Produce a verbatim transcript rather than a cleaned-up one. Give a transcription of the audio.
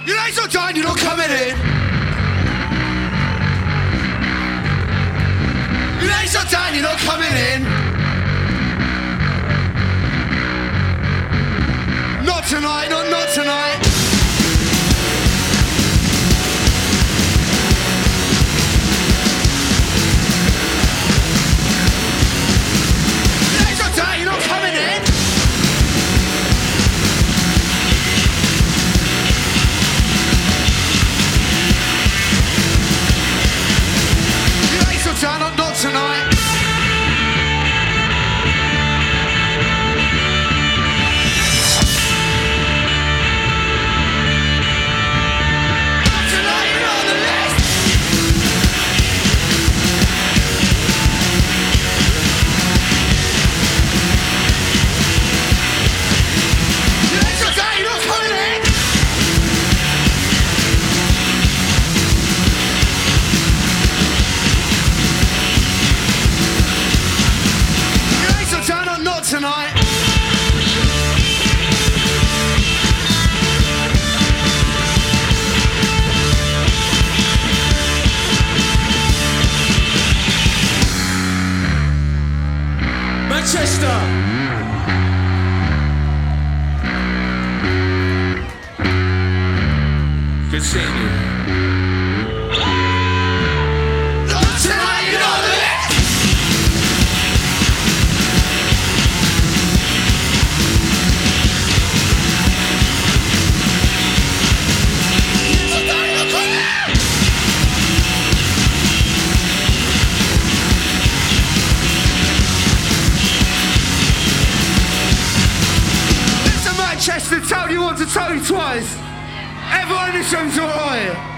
Your name's not dying, you're not coming in. Your name's not dying, you're not coming in. Not tonight, not, not tonight. Your name's not dying, you're not coming in. Not, not tonight. Not tonight, you're on the list. You're not tonight, you're not coming in. Not tonight. Manchester. Good seeing you. Not tonight, you know that. Manchester told you once and told you twice. Everyone in this room's alright.